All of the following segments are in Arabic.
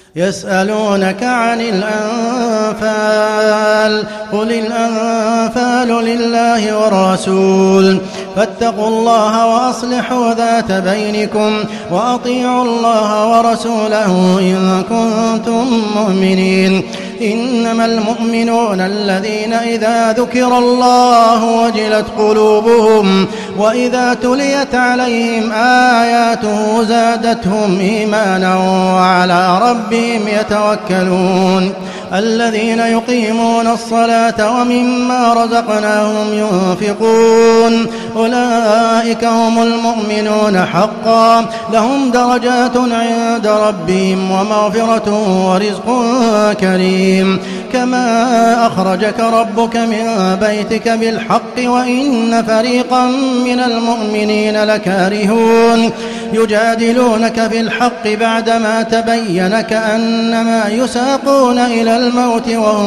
يسألونك عن الأنفال قل الأنفال لله والرسول فاتقوا الله وأصلحوا ذات بينكم وأطيعوا الله ورسوله إن كنتم مؤمنين إنما المؤمنون الذين إذا ذكر الله وجلت قلوبهم وإذا تليت عليهم آياته زادتهم إيمانا وعلى ربهم يتوكلون الذين يقيمون الصلاة ومما رزقناهم ينفقون أولئك هم المؤمنون حقا لهم درجات عند ربهم ومغفرة ورزق كريم كما أخرجك ربك من بيتك بالحق وإن فريقا من المؤمنين لكارهون يجادلونك في الحق بعدما تبين كأنما يساقون إلى الموت وهم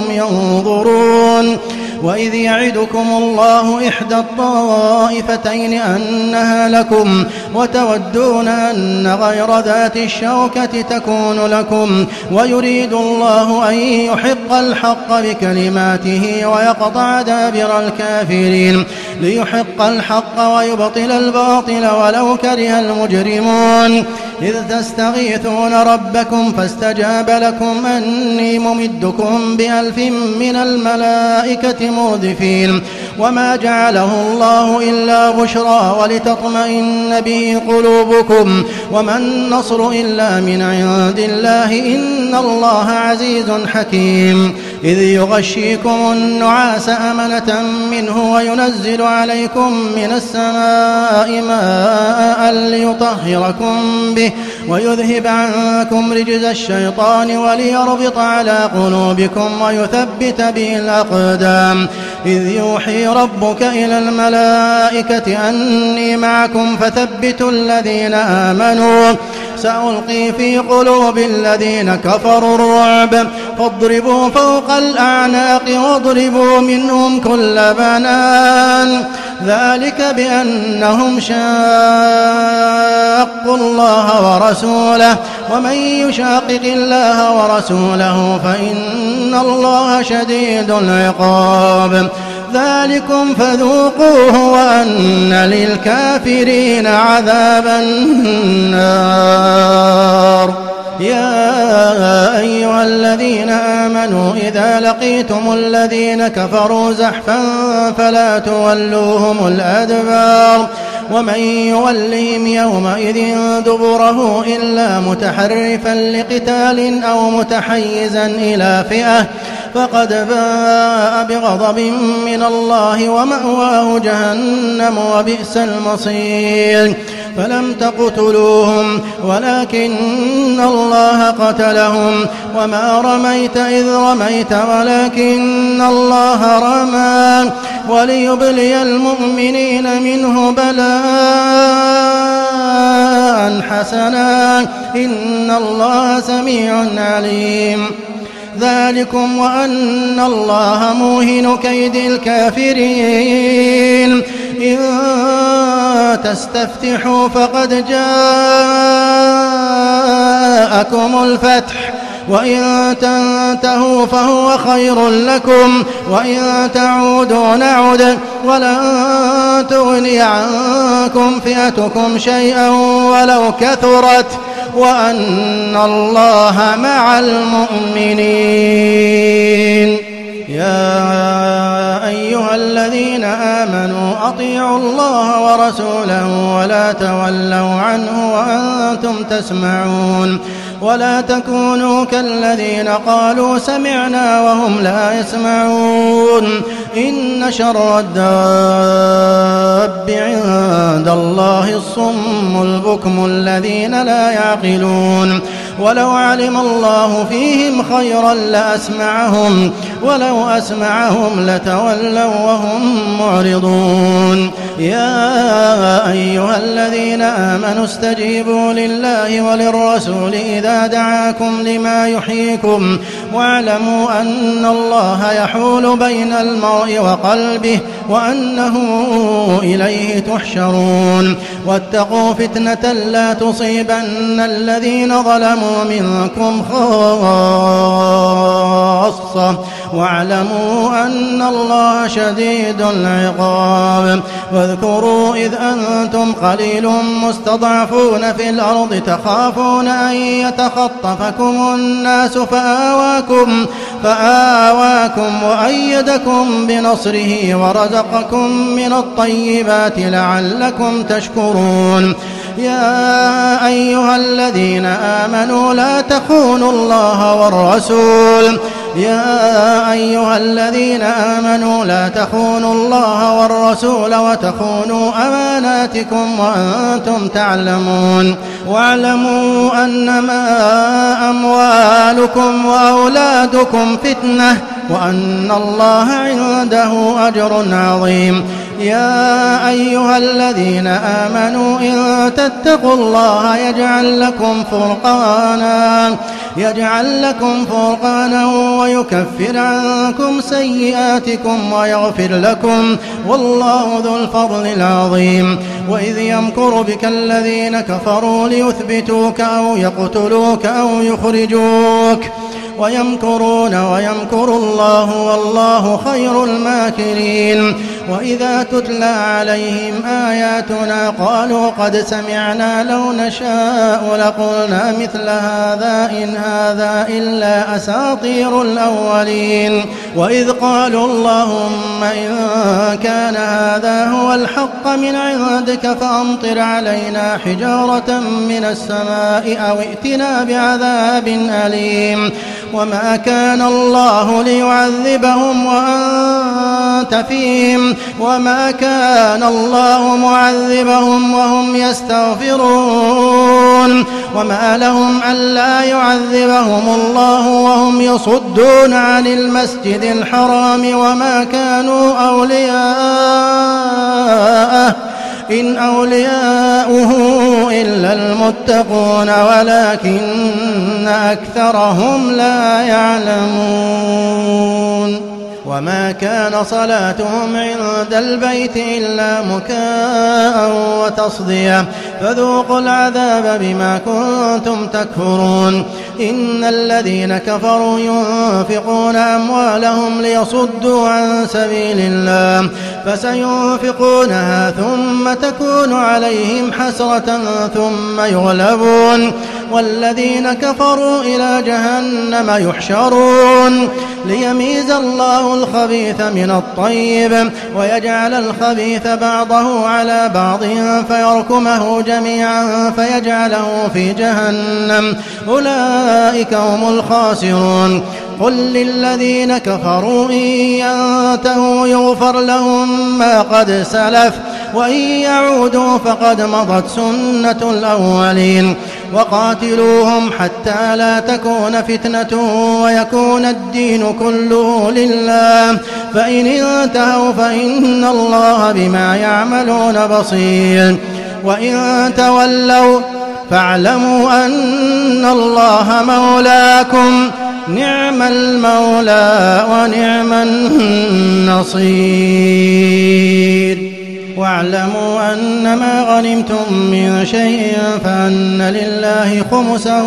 ينظرون وإذ يعدكم الله إحدى الطائفتين أنها لكم وتودون أن غير ذات الشوكة تكون لكم ويريد الله أن يحق الحق بكلماته ويقطع دابر الكافرين ليحق الحق ويبطل الباطل ولو كره المجرمون إذ تستغيثون ربكم فاستجاب لكم أني ممدكم ب1000 من الملائكة مردفين وما جعله الله إلا بشرى ولتطمئن به قلوبكم وما النصر إلا من عند الله إن الله عزيز حكيم إذ يغشيكم النعاس أمنة منه وينزل عليكم من السماء ماء ليطهركم به ويذهب عنكم رجز الشيطان وليربط على قلوبكم ويثبت به الأقدام إذ يوحي ربك إلى الملائكة أني معكم فثبتوا الذين آمنوا سألقي في قلوب الذين كفروا الرعب فاضربوا فوق الأعناق واضربوا منهم كل بنان ذلك بأنهم شاقوا الله ورسوله ومن يشاقق الله ورسوله فإن الله شديد العقاب ذلكم فذوقوه وأن للكافرين عذاب النار يا أيها الذين آمنوا إذا لقيتم الذين كفروا زحفا فلا تولوهم الأدبار ومن يولهم يومئذ دبره إلا متحرفا لقتال أو متحيزا إلى فئة فقد باء بغضب من الله ومأواه جهنم وبئس المصير فلم تقتلوهم ولكن الله قتلهم وما رميت إذ رميت ولكن الله رمى وليبلي المؤمنين منه بلاء حسنا إن الله سميع عليم ذلكم وأن الله موهن كيد الكافرين إن تستفتحوا فقد جاءكم الفتح وإن تنتهوا فهو خير لكم وإن تعودوا نعد ولن تغني عنكم فئتكم شيئا ولو كثرت وأن الله مع المؤمنين يا أيها الذين آمنوا أطيعوا الله ورسوله ولا تولوا عنه وأنتم تسمعون ولا تكونوا كالذين قالوا سمعنا وهم لا يسمعون إن شر الداب عند الله الصم البكم الذين لا يعقلون ولو علم الله فيهم خيرا لأسمعهم ولو أسمعهم لتولوا وهم معرضون يا أيها الذين آمنوا استجيبوا لله وللرسول إذا دعاكم لما يحييكم واعلموا أن الله يحول بين المرء وقلبه وأنه إليه تحشرون واتقوا فتنة لا تصيبن الذين ظلموا منكم خاصة واعلموا أن الله شديد العقاب واذكروا إذ أنتم قليل مستضعفون في الأرض تخافون أن يتخطفكم الناس فآواكم وأيدكم بنصره ورزقكم من الطيبات لعلكم تشكرون يا أيها الذين آمنوا لا تخونوا الله والرسول وتخونوا أماناتكم وأنتم تعلمون واعلموا أنما أموالكم وأولادكم فتنة وأن الله عنده أجر عظيم يا أيها الذين آمنوا إن تتقوا الله يجعل لكم فرقانا ويكفر عنكم سيئاتكم ويغفر لكم والله ذو الفضل العظيم وإذ يمكر بك الذين كفروا ليثبتوك أو يقتلوك أو يخرجوك ويمكرون ويمكر الله والله خير الماكرين وإذا تتلى عليهم آياتنا قالوا قد سمعنا لو نشاء لقلنا مثل هذا إن هذا إلا أساطير الأولين وإذ قالوا اللهم إن كان هذا هو الحق من عندك فأمطر علينا حجارة من السماء أو ائتنا بعذاب أليم وما كان الله ليعذبهم وأنت فيهم وما كان الله معذبهم وهم يستغفرون وما لهم ألا يعذبهم الله وهم يصدون عن المسجد الحرام وما كانوا أولياءه إن أولياؤه إلا المتقون ولكن أكثرهم لا يعلمون وما كان صلاتهم عند البيت إلا مكاء وتصدية فذوقوا العذاب بما كنتم تكفرون إن الذين كفروا ينفقون أموالهم ليصدوا عن سبيل الله فسينفقونها ثم تكون عليهم حسرة ثم يغلبون والذين كفروا إلى جهنم يحشرون ليميز الله الخبيث من الطيب ويجعل الخبيث بعضه على بعض فيركمه جميعا فيجعله في جهنم أولئك هم الخاسرون قل للذين كفروا إن ينتهوا يغفر لهم ما قد سلف وإن يعودوا فقد مضت سنة الأولين وقاتلوهم حتى لا تكون فتنة ويكون الدين كله لله فإن انتهوا فإن الله بما يعملون بصير وإن تولوا فاعلموا أن الله مولاكم نعم المولى ونعم النصير واعلموا أن ما غنمتم من شيء فأن لله خمسه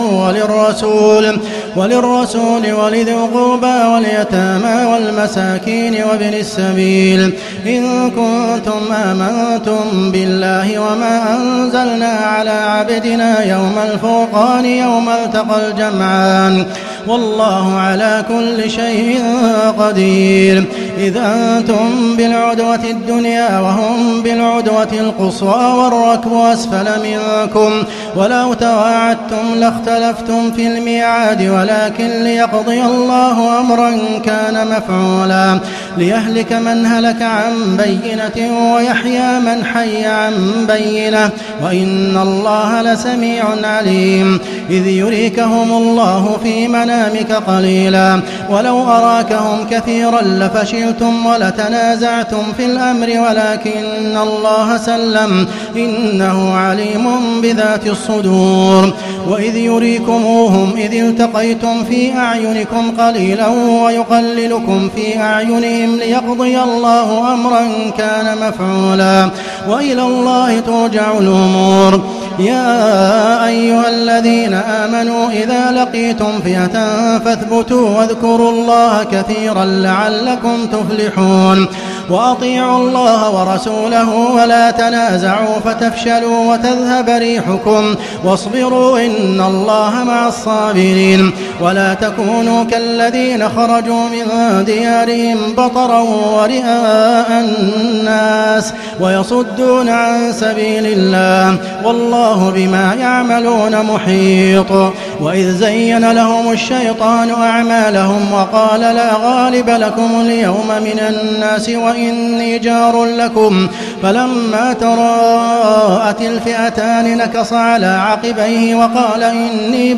وللرسول ولذي القربى واليتامى والمساكين وابن السبيل إن كنتم آمنتم بالله وما أنزلنا على عبدنا يوم الفرقان يوم التقى الجمعان والله على كل شيء قدير إذا أنتم بالعدوة الدنيا وهم بالعدوة القصوى والركب أسفل منكم ولو تواعدتم لاختلفتم في الميعاد ولكن ليقضي الله أمرا كان مفعولا ليهلك من هلك عن بينة ويحيى من حي عن بينة وإن الله لسميع عليم إذ يريكهم الله في منامك قليلا ولو أراكهم كثيرا لفشلوا لَاخْتَلَفْتُمْ وَلَتَنَازَعْتُمْ فِي الْأَمْرِ وَلَكِنَّ اللَّهَ سَلَّمَ إِنَّهُ عَلِيمٌ بِذَاتِ الصُّدُورِ وَإِذْ يُرِيكُمُوهُمْ إِذِ الْتَقَيْتُمْ فِي أَعْيُنِكُمْ قَلِيلًا وَيُقَلِّلُكُمْ فِي أَعْيُنِهِمْ لِيَقْضِيَ اللَّهُ أَمْرًا كَانَ مَفْعُولًا وَإِلَى اللَّهِ تُرْجَعُ الْأُمُورُ يا أيها الذين آمنوا إذا لقيتم فئة فاثبتوا واذكروا الله كثيرا لعلكم تفلحون وأطيعوا الله ورسوله ولا تنازعوا فتفشلوا وتذهب ريحكم واصبروا إن الله مع الصابرين ولا تكونوا كالذين خرجوا من ديارهم بطرا ورئاء الناس ويصدون عن سبيل الله والله بما يعملون محيط وإذ زين لهم الشيطان أعمالهم وقال لا غالب لكم اليوم من الناس وإني جار لكم فلما تراءت الفئتان نكص على عقبيه وقال إني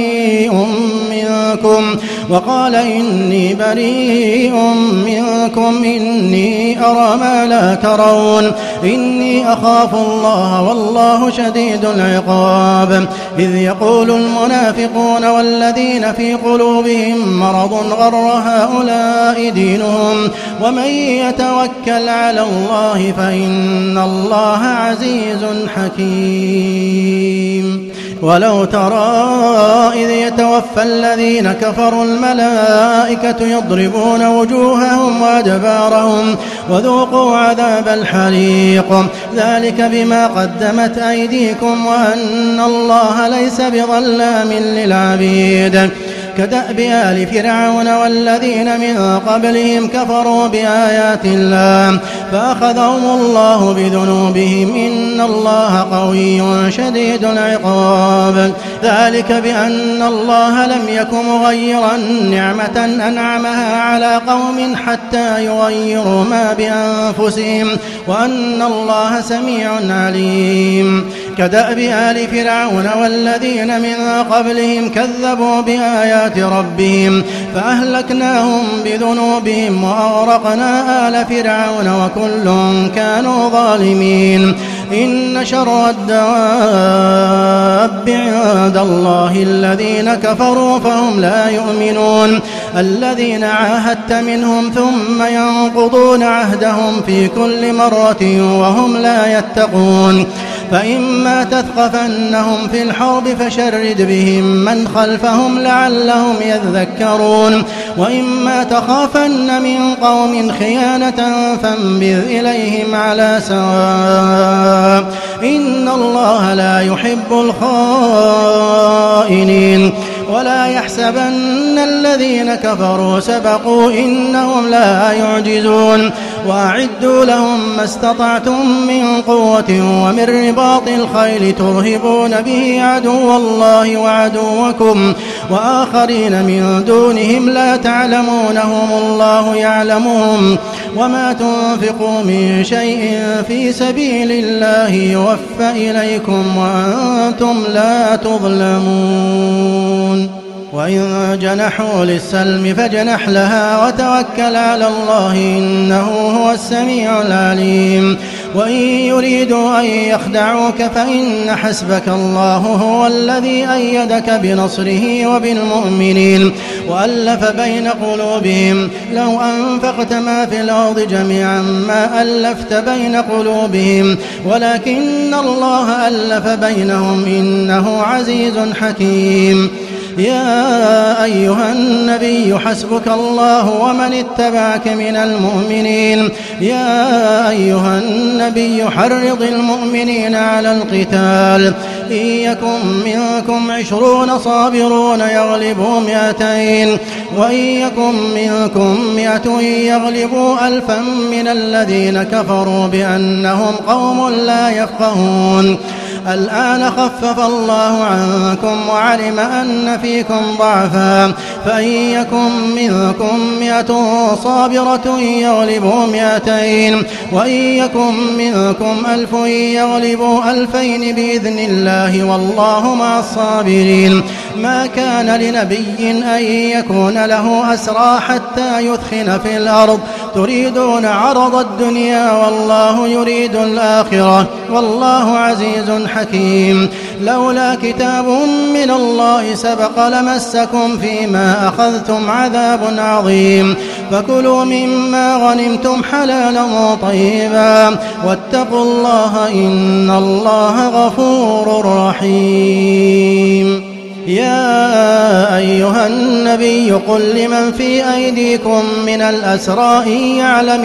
بريء منكم إني أرى ما لا ترون إني أخاف الله والله شديد العقاب إذ يقول المنافقون والذين في قلوبهم مرض غر هؤلاء دينهم ومن يتوكل على الله فإن الله عزيز حكيم ولو ترى إذ يتوفى الذين كفروا الملائكة يضربون وجوههم وأدبارهم وذوقوا عذاب الحريق ذلك بما قدمت أيديكم وأن الله ليس بظلام للعبيد كدأب آل فرعون والذين من قبلهم كفروا بآيات الله فأخذهم الله بذنوبهم إن الله قوي شديد العقاب ذلك بأن الله لم يكن مغيرا نعمة أنعمها على قوم حتى يغيروا ما بأنفسهم وأن الله سميع عليم كدأب آل فرعون والذين من قبلهم كذبوا بآيات ربهم فأهلكناهم بذنوبهم وأغرقنا آل فرعون وكل كانوا ظالمين إن شر الدواب عند الله الذين كفروا فهم لا يؤمنون الذين عاهدت منهم ثم ينقضون عهدهم في كل مرة وهم لا يتقون فإما تثقفنهم في الحرب فشرد بهم من خلفهم لعلهم يذكرون وإما تخافن من قوم خيانة فانبذ إليهم على سواء إن الله لا يحب الخائنين ولا يحسبن الذين كفروا سبقوا إنهم لا يعجزون وأعدوا لهم ما استطعتم من قوة ومن رباط الخيل ترهبون به عدو الله وعدوكم وآخرين من دونهم لا تعلمونهم الله يعلمهم وما تنفقوا من شيء في سبيل الله يوفى إليكم وأنتم لا تظلمون وإن جنحوا للسلم فاجنح لها وتوكل على الله إنه هو السميع العليم وإن يريدوا أن يخدعوك فإن حسبك الله هو الذي أيدك بنصره وبالمؤمنين وألف بين قلوبهم لو أنفقت ما في الأرض جميعا ما ألفت بين قلوبهم ولكن الله ألف بينهم إنه عزيز حكيم يا أيها النبي حسبك الله ومن اتبعك من المؤمنين يا أيها النبي حرض المؤمنين على القتال إن يكن منكم 20 صابرون يغلبوا 200 وإن يكن منكم 100 يغلبوا 1000 من الذين كفروا بأنهم قوم لا يفقهون الآن خفف الله عنكم وعلم أن فيكم ضعفا فإن يكن منكم 100 صابرة يغلبوا 200 وإن يكن منكم 1000 يغلبوا 2000 بإذن الله والله مع الصابرين ما كان لنبي أن يكون له أسرى حتى يثخن في الأرض تريدون عرض الدنيا والله يريد الآخرة والله عزيز حكيم. لولا كتاب من الله سبق لمسكم فيما أخذتم عذاب عظيم. فكلوا مما غنمتم حلالا طيبا واتقوا الله إن الله غفور رحيم. يا أيها النبي قل لمن في أيديكم من الأسرى إن يعلم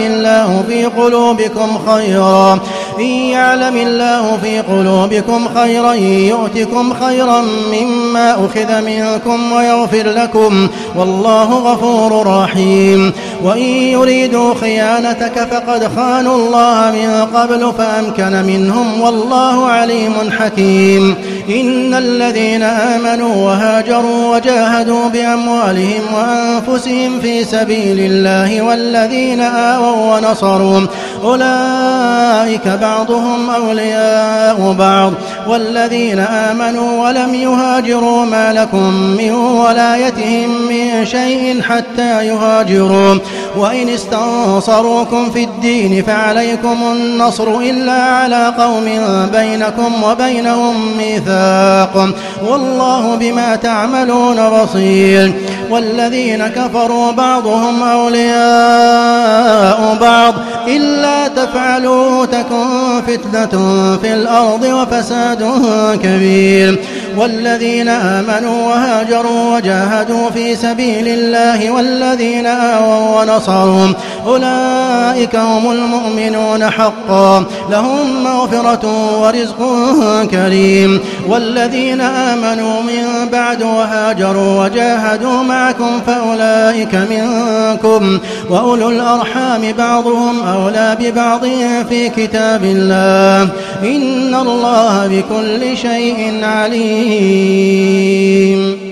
الله في قلوبكم خيرا يؤتكم خيرا مما أخذ منكم ويغفر لكم والله غفور رحيم. وإن يريدوا خيانتك فقد خانوا الله من قبل فأمكن منهم والله عليم حكيم. إن الذين آمنوا وهاجروا وجاهدوا بأموالهم وأنفسهم في سبيل الله والذين آووا ونصروا أولئك بعضهم أولياء بعض والذين آمنوا ولم يهاجروا ما لكم من ولايتهم من شيء حتى يهاجروا وإن استنصروكم في الدين فعليكم النصر إلا على قوم بينكم وبينهم ميثاق والله بما تعملون بصير. والذين كفروا بعضهم أولياء بعض إلا تفعلوا تكن فتنة في الأرض وفساد كبير. والذين آمنوا وهاجروا وجاهدوا في سبيل الله والذين آووا ونصروا أولئك هم المؤمنون حقا لهم مغفرة ورزق كريم. والذين آمنوا من بعد وهاجروا وجاهدوا معكم فأولئك منكم وأولو الأرحام بعضهم أولى ببعض في كتاب الله إن الله بكل شيء عليم.